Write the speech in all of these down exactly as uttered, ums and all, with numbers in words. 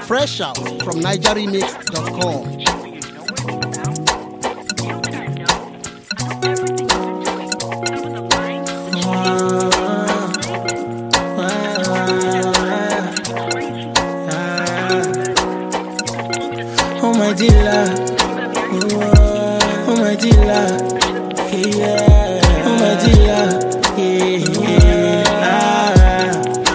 Fresh out from niger remix dot com. Oh my dealer, oh my dealer, yeah. Oh my dealer, yeah.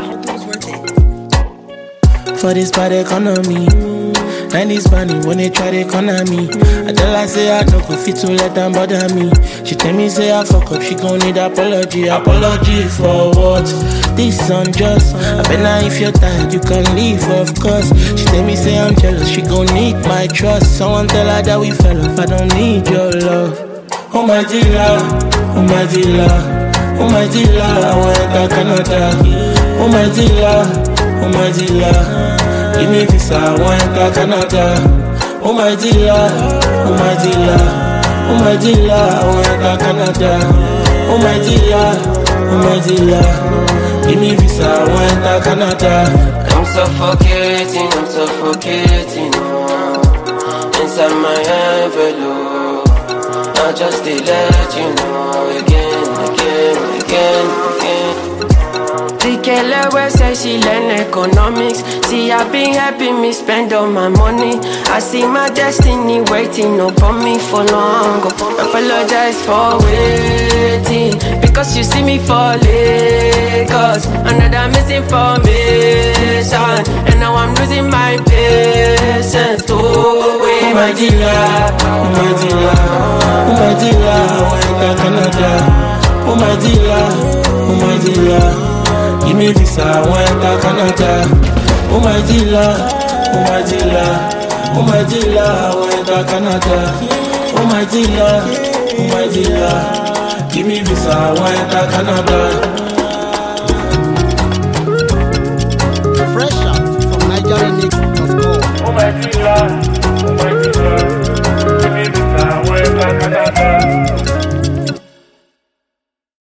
For this bad economy, and this money when they try to corner me. I tell her say I no go fit to let them bother me. She tell me say I fuck up, she gon' need apology. Apology for what? This unjust. I bet now if you're tired you can leave, of course. She tell me say I'm jealous, she gon' need my trust. Someone tell her that we fell off, I don't need your love. Oh my dealer, oh my dealer, oh my dealer, I want enter Canada. Oh my dealer, oh my dealer, give me visa, I want enter Canada. Oh my dealer, oh my dealer, oh my dealer, I want enter Canada. Oh my dealer, oh my dealer, give me visa, I want enter Canada. I'm suffocating, I'm suffocating, oh, inside my envelope. I just to let you know again, again, again, again. The girl always say she learn economics. See, I've been helping me spend all my money. I see my destiny waiting upon me for long. Apologize for waiting, because you see me for Lagos. Another misinformation, and now I'm losing my patience. Oh, oh my dealer, oh my dealer, oh my dealer, I want enter Canada. Oh my dealer, oh my dealer, give me visa, I want enter Canada. Oh my dealer, oh my dealer, oh my dealer, I want enter Canada. Oh my dealer, oh my dealer, give me visa, I want enter Canada.